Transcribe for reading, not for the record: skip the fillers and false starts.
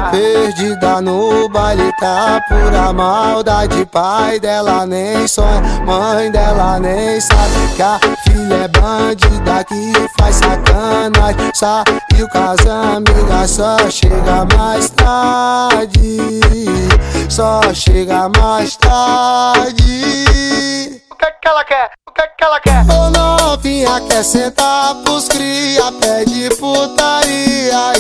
Perdida no baile, tá pura maldade. Pai dela nem sonha, mãe dela nem sabe que a filha é bandida que faz sacanagem. Saiu com as amigas, só chega mais tarde. Só chega mais tarde. O que que ela quer? O que que ela quer? Ô novinha quer sentar pros cria, pede putaria.